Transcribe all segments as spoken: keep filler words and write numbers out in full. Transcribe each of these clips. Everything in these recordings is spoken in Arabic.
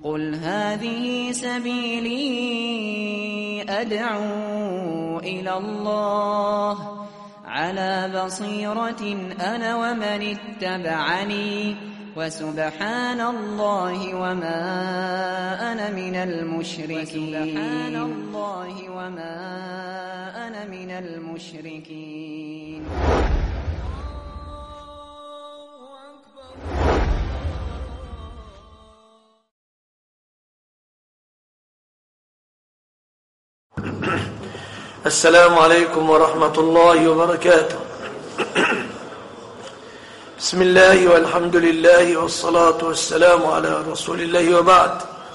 قل هذه سبيلي أدعو إلى الله على بصيرة أنا ومن اتبعني وسبحان الله وما أنا من المشركين وسبحان الله وما أنا من المشركين. السلام عليكم ورحمة الله وبركاته. بسم الله والحمد لله والصلاة والسلام على رسول الله وبعد.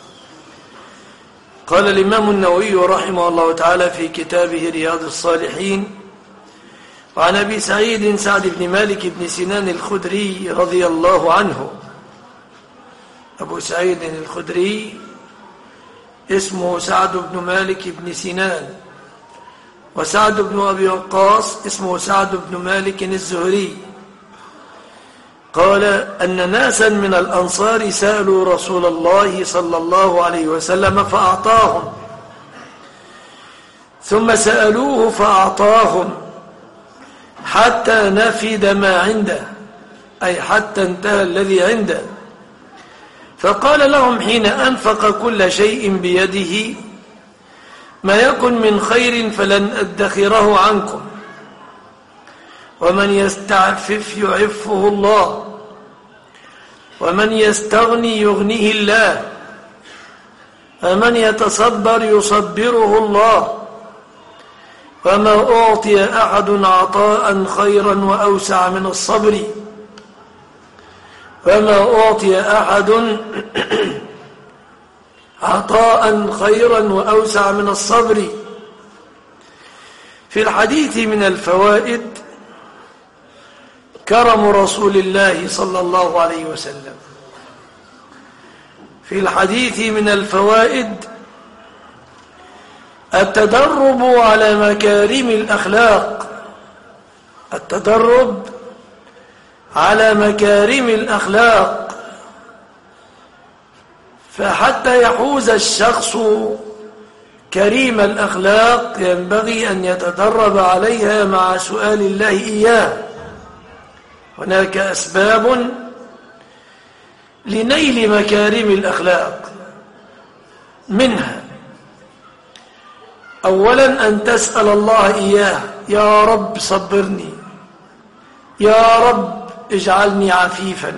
قال الإمام النووي رحمه الله تعالى في كتابه رياض الصالحين: وعن أبي سعيد سعد بن مالك بن سنان الخدري رضي الله عنه. أبو سعيد الخدري اسمه سعد بن مالك بن سنان، وسعد بن أبي وقاص اسمه سعد بن مالك الزهري. قال أن ناسا من الأنصار سألوا رسول الله صلى الله عليه وسلم فأعطاهم، ثم سألوه فأعطاهم حتى نفد ما عنده، أي حتى انتهى الذي عنده. فقال لهم حين أنفق كل شيء بيده: ما يكن من خير فلن أدخره عنكم، ومن يستعفف يعفه الله، ومن يستغني يغنيه الله، ومن يتصبر يصبره الله. وما أعطي أحد عطاء خيرا وأوسع من الصبر، وما أعطي أحد عطاء خيرا وأوسع من الصبر. في الحديث من الفوائد كرم رسول الله صلى الله عليه وسلم. في الحديث من الفوائد التدرب على مكارم الأخلاق، التدرب على مكارم الأخلاق، فحتى يحوز الشخص كريم الأخلاق ينبغي أن يتدرب عليها مع سؤال الله إياه. هناك أسباب لنيل مكارم الأخلاق، منها أولا أن تسأل الله إياه: يا رب صبرني، يا رب اجعلني عفيفا،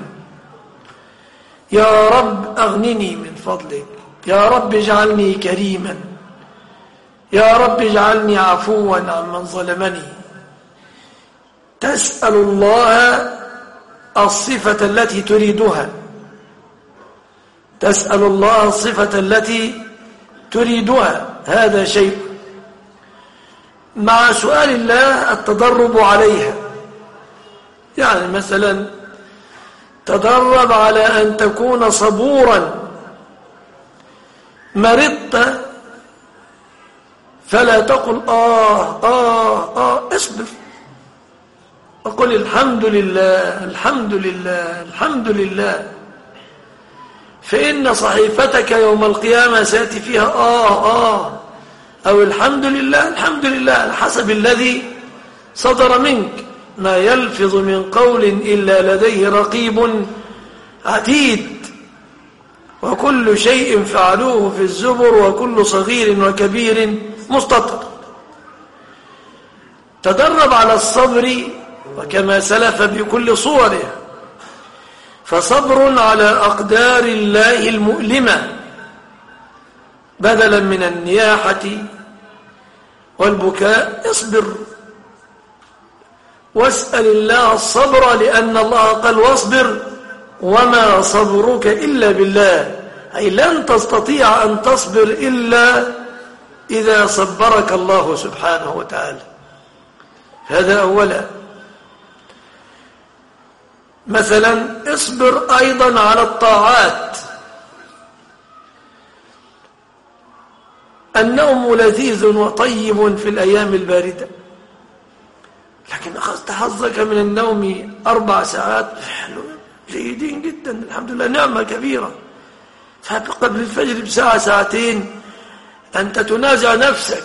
يا رب أغنني من فضلك، يا رب اجعلني كريما، يا رب اجعلني عفوا عمن ظلمني. تسأل الله الصفة التي تريدها، تسأل الله الصفة التي تريدها، هذا شيء. مع سؤال الله التدرب عليها، يعني مثلا تدرب على أن تكون صبورا. مرضت فلا تقل آه آه آه اصبر، وقل الحمد لله الحمد لله الحمد لله، فإن صحيفتك يوم القيامة سيأتي فيها آه آه أو الحمد لله الحمد لله على حسب الذي صدر منك. ما يلفظ من قول إلا لديه رقيب عتيد، وكل شيء فعلوه في الزبر، وكل صغير وكبير مستطر. تدرب على الصبر، وكما سلف بكل صوره، فصبر على أقدار الله المؤلمة بدلا من النياحة والبكاء. اصبر واسأل الله الصبر، لأن الله قال: واصبر وما صبرك إلا بالله، أي لن تستطيع أن تصبر إلا إذا صبرك الله سبحانه وتعالى. هذا أولا. مثلا اصبر أيضا على الطاعات. النوم لذيذ وطيب في الأيام الباردة، لكن أخذت حظك من النوم أربع ساعات، حلو جيدين جدا الحمد لله، نعمة كبيرة. فقبل الفجر بساعة ساعتين أنت تنازع نفسك،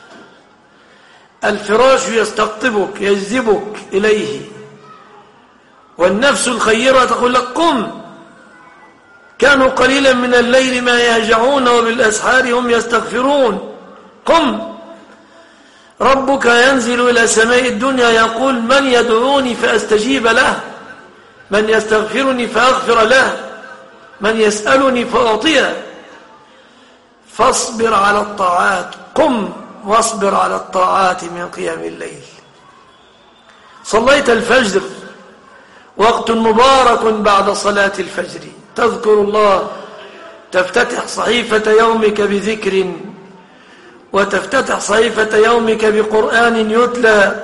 الفراش يستقطبك يجذبك إليه، والنفس الخيرة تقول لك قم، كانوا قليلا من الليل ما يهجعون وبالأسحار هم يستغفرون، قم. ربك ينزل إلى سماء الدنيا يقول من يدعوني فأستجيب له، من يستغفرني فأغفر له، من يسألني فأعطيه. فاصبر على الطاعات، قم واصبر على الطاعات من قيام الليل. صليت الفجر، وقت مبارك بعد صلاة الفجر تذكر الله، تفتتح صحيفة يومك بذكر، وتفتتح صحيفة يومك بقرآن يتلى،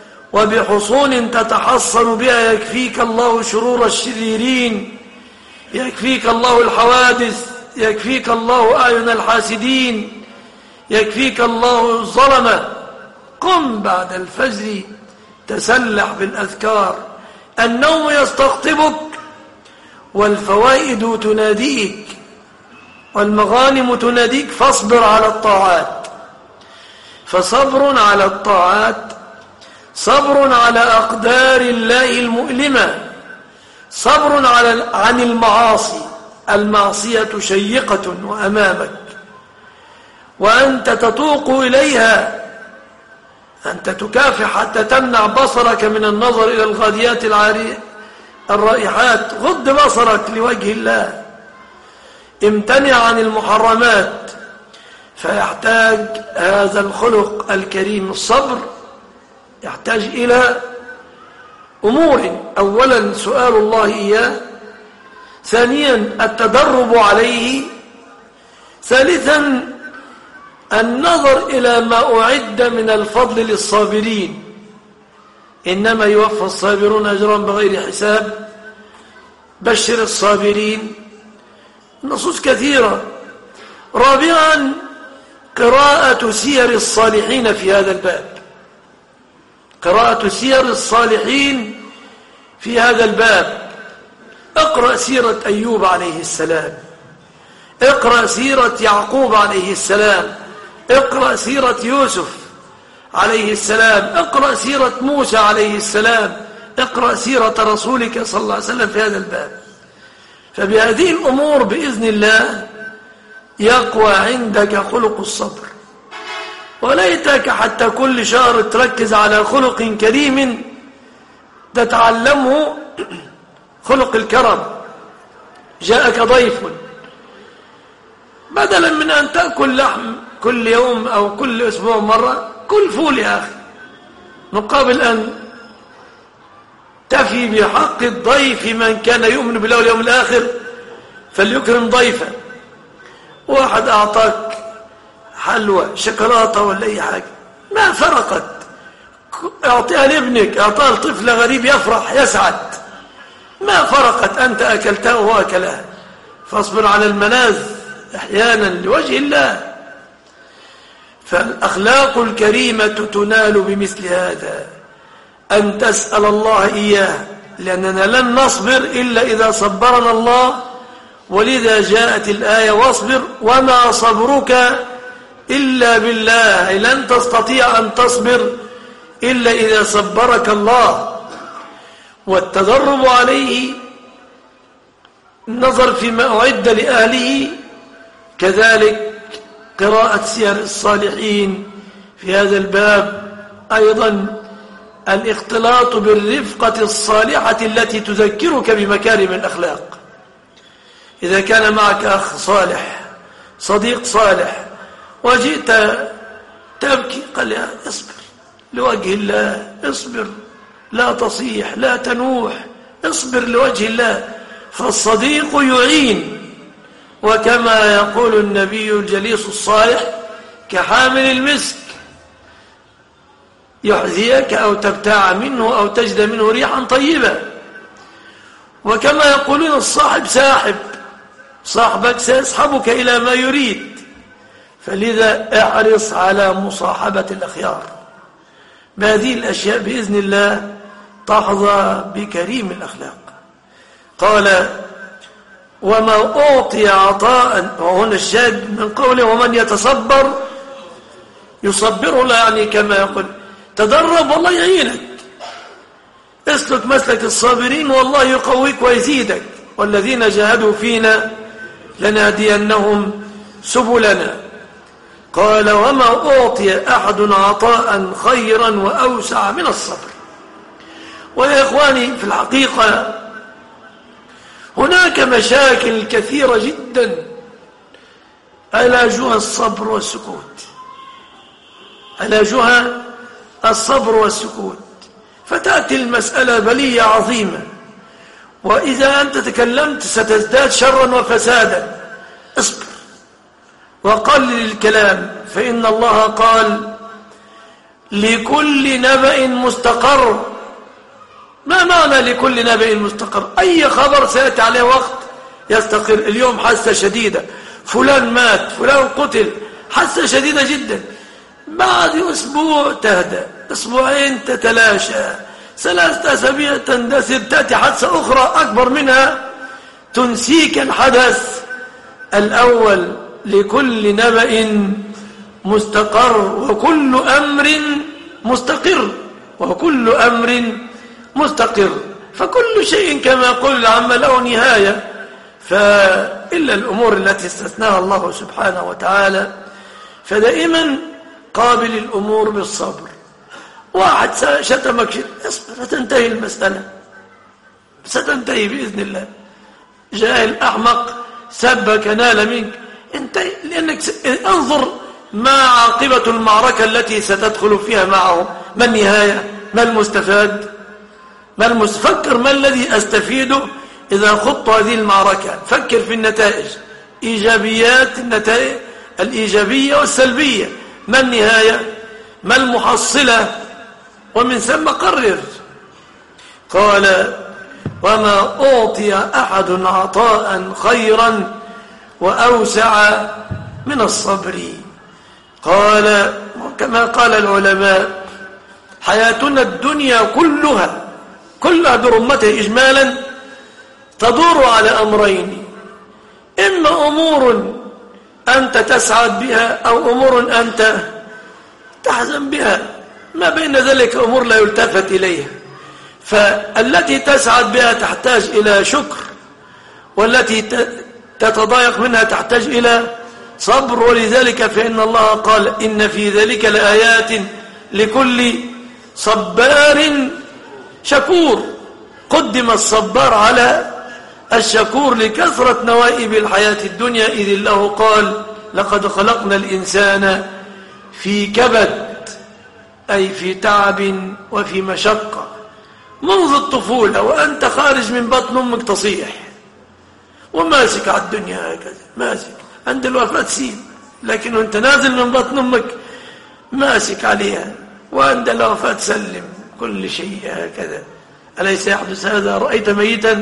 وبحصون تتحصن بها يكفيك الله شرور الشريرين، يكفيك الله الحوادث، يكفيك الله أعين الحاسدين، يكفيك الله الظلمة. قم بعد الفجر تسلح بالأذكار، النوم يستقطبك والفوائد تناديك والمغانم تناديك، فاصبر على الطاعات. فصبر على الطاعات صبر على أقدار الله المؤلمة، صبر على عن المعاصي، المعصية شيقة وأمامك وأنت تتوق إليها، أنت تكافح حتى تمنع بصرك من النظر إلى الغاديات الرائحات، غض بصرك لوجه الله، امتنع عن المحرمات. فيحتاج هذا الخلق الكريم الصبر، يحتاج إلى أمور: أولا سؤال الله إياه، ثانيا التدرب عليه، ثالثا النظر إلى ما أعد من الفضل للصابرين، إنما يوفى الصابرون أجرهم بغير حساب، بشر الصابرين. نصوص كثيرة. رابعا قراءة سير الصالحين في هذا الباب، قراءة سير الصالحين في هذا الباب. اقرأ سيرة أيوب عليه السلام، اقرأ سيرة يعقوب عليه السلام، اقرأ سيرة يوسف عليه السلام، اقرأ سيرة موسى عليه السلام، اقرأ سيرة رسولك صلى الله عليه وسلم في هذا الباب. فبهذه الأمور بإذن الله يقوى عندك خلق الصبر. وليتك حتى كل شهر تركز على خلق كريم تتعلمه، خلق الكرم. جاءك ضيف، بدلا من أن تأكل لحم كل يوم أو كل أسبوع مرة، كل فول يا أخي، مقابل أن تفي بحق الضيف من كان يؤمن بالله واليوم الآخر فليكرم ضيفا. واحد أعطاك حلوى شوكولاتة ولا أي حاجة، ما فرقت، أعطيها لابنك، أعطيها لطفل غريب يفرح يسعد، ما فرقت، أنت أكلتها وهو أكلها. فاصبر على المناذ أحيانا لوجه الله. فالأخلاق الكريمة تنال بمثل هذا، أن تسأل الله إياه، لأننا لن نصبر إلا إذا صبرنا الله. ولذا جاءت الآية: واصبر وما صبرك إلا بالله، أي لن تستطيع أن تصبر إلا إذا صبرك الله. والتدرب عليه، النظر فيما أعد لأهله، كذلك قراءة سير الصالحين في هذا الباب. أيضا الاختلاط بالرفقة الصالحة التي تذكرك بمكارم الأخلاق. إذا كان معك أخ صالح، صديق صالح، وجئت تبكي، قال يا اصبر لوجه الله، اصبر، لا تصيح، لا تنوح، اصبر لوجه الله. فالصديق يعين، وكما يقول النبي الجليس الصالح كحامل المسك، يحذيك أو تبتاع منه أو تجد منه ريحا طيبة. وكما يقولون الصاحب ساحب، صاحبك سيسحبك إلى ما يريد. فلذا احرص على مصاحبة الأخيار. بهذه الأشياء بإذن الله تحظى بكريم الأخلاق. قال وما أعطي عطاء، وهنا الشاهد من قوله ومن يتصبر يصبر الله، يعني كما يقول تدرب والله يعينك، اسلك مسلك الصابرين والله يقويك ويزيدك، والذين جاهدوا فينا لنهدينهم سبلنا. قال وما أعطي أحد عطاء خيرا وأوسع من الصبر. ويا إخواني في الحقيقة هناك مشاكل كثيرة جدا علاجها الصبر والسكوت، علاجها الصبر والسكوت. فتأتي المسألة بلية عظيمة، وإذا أنت تكلمت ستزداد شرا وفسادا. اصبر وقلل الكلام، فإن الله قال لكل نبأ مستقر. ما معنى لكل نبأ مستقر؟ أي خبر سيأتي عليه وقت يستقر. اليوم حاسة شديدة، فلان مات، فلان قتل، حاسة شديدة جدا. بعد أسبوع تهدأ، أسبوعين تتلاشى، ثلاثة أسابيع تندثر، تأتي حادثة أخرى أكبر منها تنسيك الحدث الأول. لكل نبأ مستقر وكل أمر مستقر، وكل أمر مستقر. فكل شيء كما قل عما له نهاية، فإلا الأمور التي استثناها الله سبحانه وتعالى. فدائما قابل الأمور بالصبر. واحد شتمك اصبر، ستنتهي المسألة، ستنتهي بإذن الله. جاهل أحمق سبك نال منك، انتهي، لأنك انظر ما عاقبة المعركة التي ستدخل فيها معه. ما النهاية؟ ما المستفاد؟ ما المستفكر؟ ما الذي أستفيده إذا خضت هذه المعركة؟ فكر في النتائج، إيجابيات النتائج الإيجابية والسلبية. ما النهاية؟ ما المحصلة؟ ومن ثم قرر. قال وما أعطي أحد عطاء خيرا وأوسع من الصبر. قال كما قال العلماء حياتنا الدنيا كلها كلها برمتها إجمالا تدور على أمرين: إما أمور أنت تسعد بها أو أمور أنت تحزن بها. ما بين ذلك أمور لا يلتفت إليها. فالتي تسعد بها تحتاج إلى شكر، والتي تتضايق منها تحتاج إلى صبر. ولذلك فإن الله قال إن في ذلك لآيات لكل صبار شكور. قدم الصبار على الشكور لكثرة نوائب الحياة الدنيا، إذ الله قال لقد خلقنا الإنسان في كبد، أي في تعب وفي مشقة منذ الطفولة، وأنت خارج من بطن أمك تصيح وماسك على الدنيا هكذا، ماسك عند الوفاة سيب، لكن أنت نازل من بطن أمك ماسك عليها، وعند الوفاة سلم كل شيء هكذا. أليس يحدث هذا؟ رأيت ميتا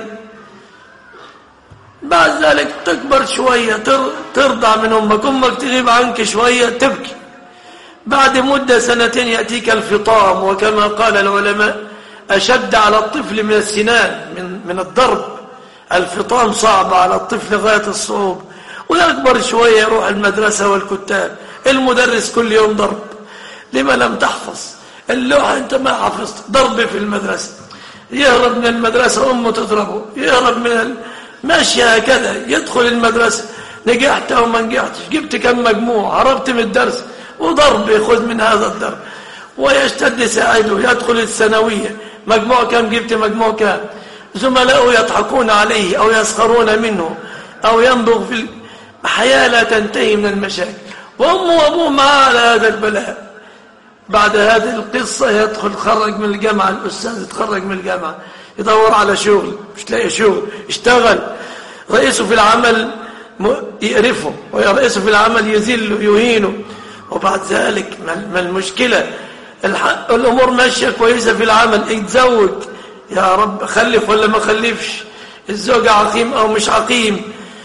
بعد ذلك تكبر شوية، ترضع من أمك، أمك تغيب عنك شوية تبكي، بعد مدة سنتين يأتيك الفطام. وكما قال العلماء أشد على الطفل من السنان، من, من الضرب. الفطام صعب على الطفل غاية الصعوبة. ويكبر شوية يروح المدرسة والكتاب، المدرس كل يوم ضرب. لما لم تحفظ اللوحة؟ أنت ما حفظت، ضرب في المدرسة. يهرب من المدرسة أمه تضربه، يهرب من ال... ماشي هكذا. يدخل المدرسة، نجحت أو ما نجحتش، جبت كم مجموع، هربت من الدرس، وضرب يأخذ من هذا الضرب. ويشتد ساعده، يدخل الثانوية، مجموع كم جبت، مجموع كم، زملاءه يضحكون عليه أو يسخرون منه أو ينبغ في الحياة، لا تنتهي من المشاكل. وأمه وأبوه معاه على هذا البلاء. بعد هذه القصة يدخل، خرج من الجامعة، الأستاذ يتخرج من الجامعة يدور على شغل، مش لاقي شغل، اشتغل، رئيسه في العمل يقرفه، ورئيسه في العمل يذله يهينه. وبعد ذلك ما المشكلة؟ الأمور ماشية كويسة في العمل، يتزوج، يا رب خلف ولا ما خلفش، الزوجة عقيم أو مش عقيم.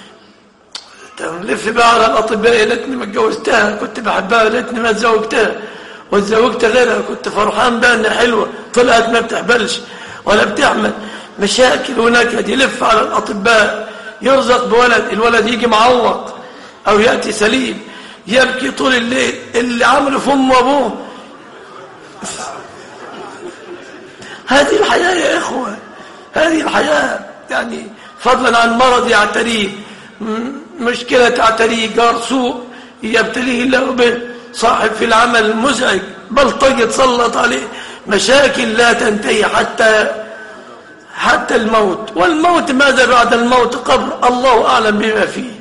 تلف بقى على الأطباء، ليتني ما اتجوزتها، كنت بحبها، ليتني ما اتزوجتها، واتزوجت غيرها، كنت فرحان بقى انها حلوة، طلعت ما بتحبلش ولا بتحمل. مشاكل ونكد، يلف على الأطباء يرزق بولد، الولد يجي معوق أو يأتي سليم، يبكي طول الليل، اللي عمله في أمه وأبوه. هذه الحياة يا إخوة، هذه الحياة. يعني فضلا عن مرض يعتريه، مشكلة تعتريه، جار سوء يبتليه الله به، صاحب في العمل مزعج، بلطجة تسلط عليه، مشاكل لا تنتهي حتى حتى الموت. والموت ماذا بعد الموت؟ قبر، الله أعلم بما فيه.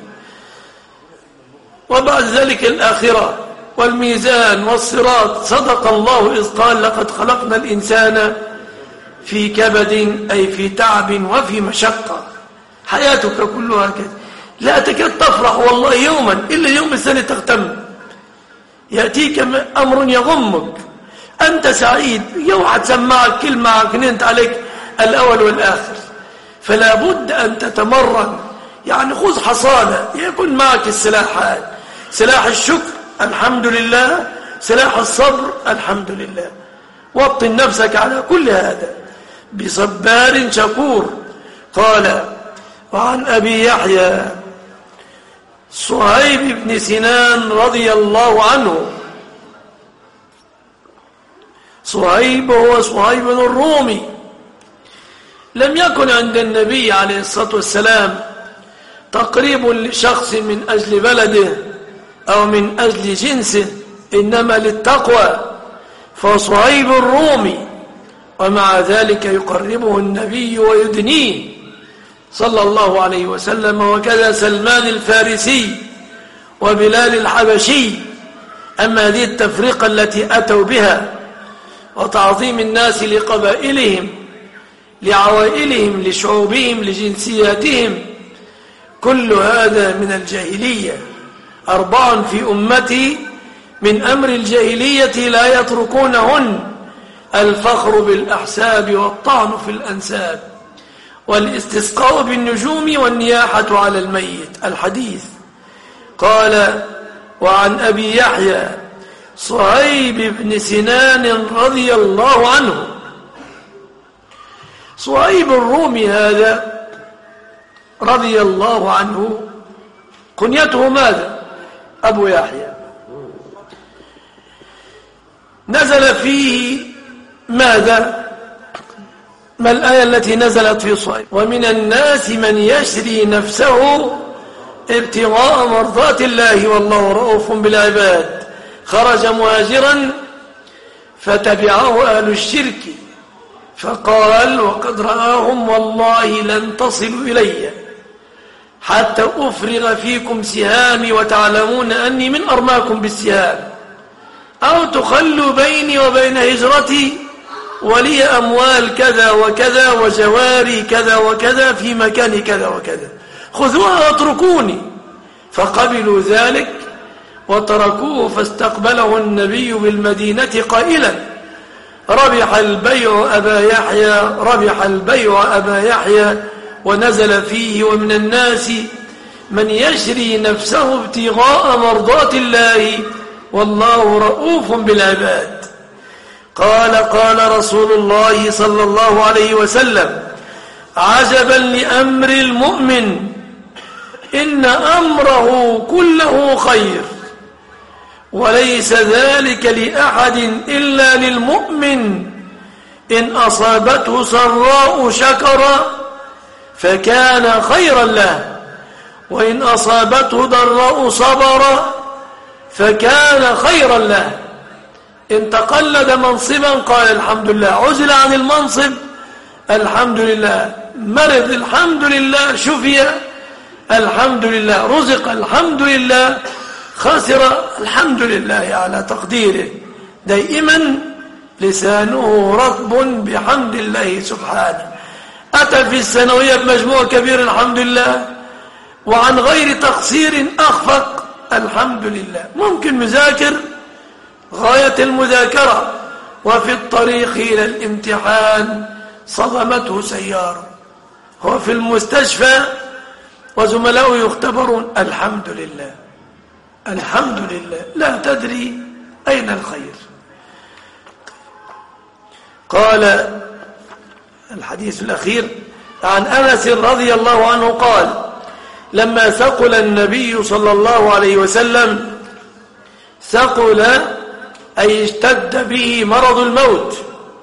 وبعد ذلك الآخرة والميزان والصراط. صدق الله إذ قال لقد خلقنا الإنسان في كبد، أي في تعب وفي مشقة. حياتك كلها كذا، لا تكاد تفرح والله يوما إلا يوم السنة تغتم، يأتيك أمر يغمك، أنت سعيد، يوعد سمعك كلمة عكننت عليك الأول والآخر. فلا بد أن تتمرن، يعني خذ حصانة، يكون معك السلاحات، سلاح الشكر الحمد لله، سلاح الصبر الحمد لله. وطن نفسك على كل هذا بصبار شكور. قال: وعن أبي يحيى صهيب بن سنان رضي الله عنه. صهيب هو صهيب الرومي، لم يكن عند النبي عليه الصلاة والسلام تقريب لشخص من أجل بلده أو من أجل جنسه، إنما للتقوى، فصهيب الرومي، ومع ذلك يقربه النبي ويدنيه صلى الله عليه وسلم. وكذا سلمان الفارسي وبلال الحبشي. أما هذه التفرقة التي أتوا بها وتعظيم الناس لقبائلهم، لعوائلهم، لشعوبهم، لجنسياتهم، كل هذا من الجاهلية. أربع في أمتي من أمر الجاهلية لا يتركونهن: الفخر بالأحساب، والطعن في الأنساب، والاستسقاء بالنجوم، والنياحة على الميت. الحديث. قال: وعن أبي يحيى صهيب بن سنان رضي الله عنه. صهيب الرومي هذا رضي الله عنه كنيته ماذا؟ أبو يحيى. نزل فيه ماذا؟ ما الآية التي نزلت في صهيب؟ ومن الناس من يشري نفسه ابتغاء مرضات الله والله رؤوف بالعباد. خرج مهاجرا فتبعه أهل الشرك فقال: وقد رآهم والله لن تصلوا إلي حتى أفرغ فيكم سهامي وتعلمون أني من أرماكم بالسهام، أو تخلوا بيني وبين هجرتي ولي أموال كذا وكذا وجواري كذا وكذا في مكان كذا وكذا، خذوها واتركوني. فقبلوا ذلك وتركوه، فاستقبله النبي بالمدينة قائلا: ربح البيع أبا يحيى، ربح البيع أبا يحيى. ونزل فيه: ومن الناس من يشري نفسه ابتغاء مرضات الله والله رؤوف بالعباد. قال: قال رسول الله صلى الله عليه وسلم: عجبا لأمر المؤمن، إن أمره كله خير، وليس ذلك لأحد إلا للمؤمن، إن أصابته سراء شكر فكان خيرا له، وإن أصابته ضراء صبر فكان خيرا له. إن تقلد منصبا قال الحمد لله، عزل عن المنصب الحمد لله، مرض الحمد لله، شفي الحمد لله، رزق الحمد لله، خسر الحمد لله على تقديره. دائما لسانه رطب بحمد الله سبحانه. أتى في الثانوية بمجموع كبير الحمد لله، وعن غير تقصير أخفق الحمد لله. ممكن مذاكر غاية المذاكرة وفي الطريق إلى الامتحان صدمته سيارة، هو في المستشفى وزملاؤه يختبرون، الحمد لله الحمد لله، لا تدري أين الخير. قال الحديث الأخير عن أنس رضي الله عنه قال: لما ثقل النبي صلى الله عليه وسلم، ثقل أي اشتد به مرض الموت،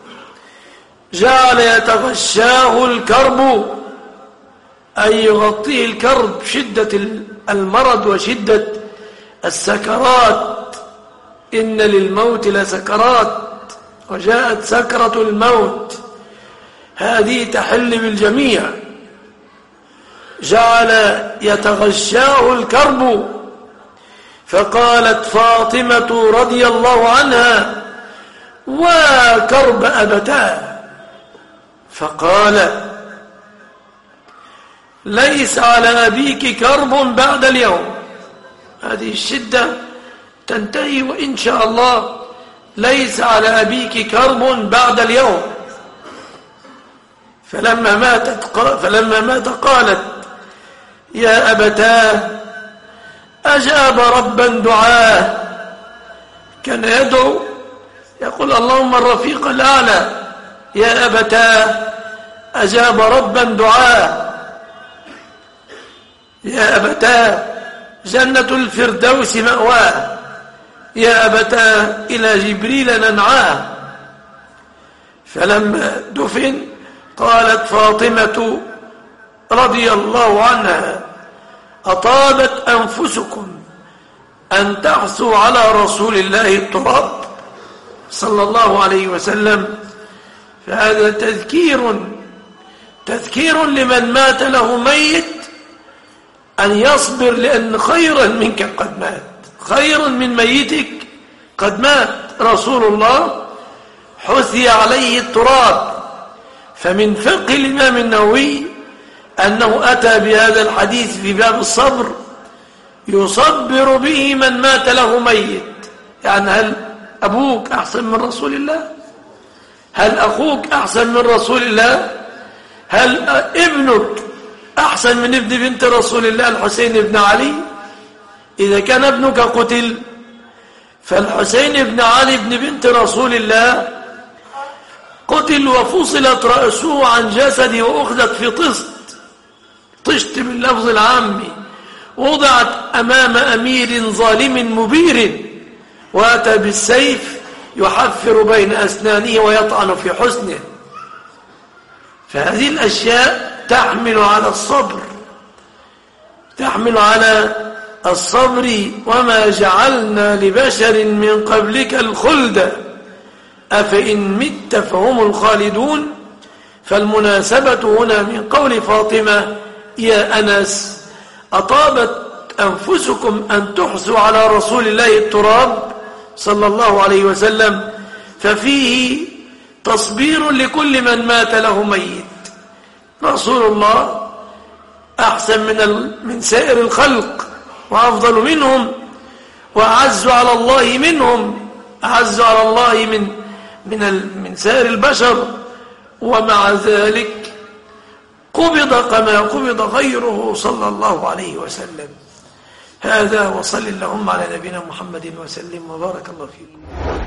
جعل يتغشاه الكرب، أي يغطيه الكرب، شدة المرض وشدة السكرات. إن للموت لسكرات، وجاءت سكرة الموت، هذه تحل بالجميع. جعل يتغشاه الكرب، فقالت فاطمة رضي الله عنها: وكرب أبتاه. فقال: ليس على أبيك كرب بعد اليوم. هذه الشدة تنتهي وإن شاء الله. ليس على أبيك كرب بعد اليوم. فلما ماتت فلما مات قالت: يا أبتاه، أجاب ربا دعاه. كان يدعو يقول: اللهم الرفيق الأعلى. يا أبتاه، أجاب ربا دعاه. يا أبتاه، جنة الفردوس مأواه. يا أبتاه، إلى جبريل ننعاه. فلما دفن قالت فاطمة رضي الله عنها: أطابت أنفسكم أن تحثوا على رسول الله التراب صلى الله عليه وسلم. فهذا تذكير تذكير لمن مات له ميت أن يصبر، لأن خيرا منك قد مات، خير من ميتك قد مات. رسول الله حثي عليه التراب. فمن فقه الإمام النووي أنه أتى بهذا الحديث في باب الصبر، يصبر به من مات له ميت. يعني هل أبوك أحسن من رسول الله؟ هل أخوك أحسن من رسول الله؟ هل ابنك أحسن من ابن بنت رسول الله الحسين بن علي؟ إذا كان ابنك قتل، فالحسين بن علي بن بنت رسول الله قتل وفصلت رأسه عن جسده وأخذت في طست، طشت باللفظ العامي، وضعت أمام أمير ظالم مبير، وأتى بالسيف يحفر بين أسنانه ويطعن في حسنه. فهذه الأشياء تحمل على الصبر، تحمل على الصبر. وما جعلنا لبشر من قبلك الخلد أفإن مت فهم الخالدون. فالمناسبة هنا من قول فاطمة: يا أنس، أطابت أنفسكم أن تحثوا على رسول الله التراب صلى الله عليه وسلم، ففيه تصبير لكل من مات له ميت. رسول الله أحسن من من سائر الخلق، وأفضل منهم، وأعز على الله منهم، أعز على الله من من من سائر البشر. ومع ذلك قبض كما قبض غيره صلى الله عليه وسلم. هذا، وصل اللهم على نبينا محمد وسلم، وبارك الله فيكم.